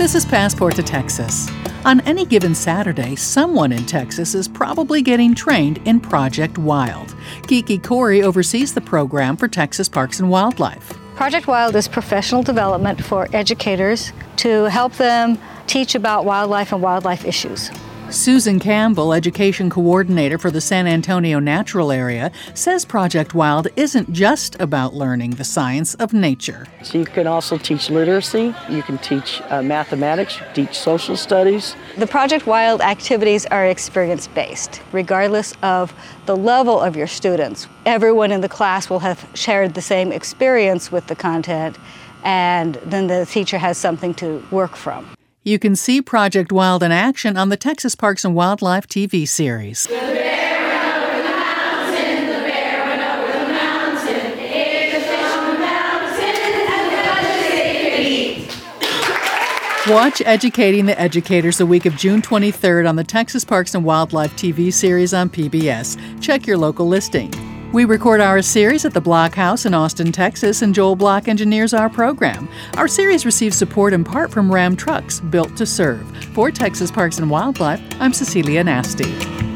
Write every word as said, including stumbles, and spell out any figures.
This is Passport to Texas. On any given Saturday, someone in Texas is probably getting trained in Project Wild. Kiki Corey oversees the program for Texas Parks and Wildlife. Project Wild is professional development for educators to help them teach about wildlife and wildlife issues. Susan Campbell, education coordinator for the San Antonio Natural Area, says Project Wild isn't just about learning the science of nature. So you can also teach literacy, you can teach uh, mathematics, you can teach social studies. The Project Wild activities are experience-based, regardless of the level of your students. Everyone in the class will have shared the same experience with the content, and then the teacher has something to work from. You can see Project Wild in action on the Texas Parks and Wildlife T V series. The bear went over the mountain, the bear went over the mountain, ate the fish on the mountain, and the others they could eat. Watch Educating the Educators the week of June twenty-third on the Texas Parks and Wildlife T V series on P B S. Check your local listing. We record our series at the Block House in Austin, Texas, and Joel Block engineers our program. Our series receives support in part from Ram Trucks, built to serve. For Texas Parks and Wildlife, I'm Cecilia Nasty.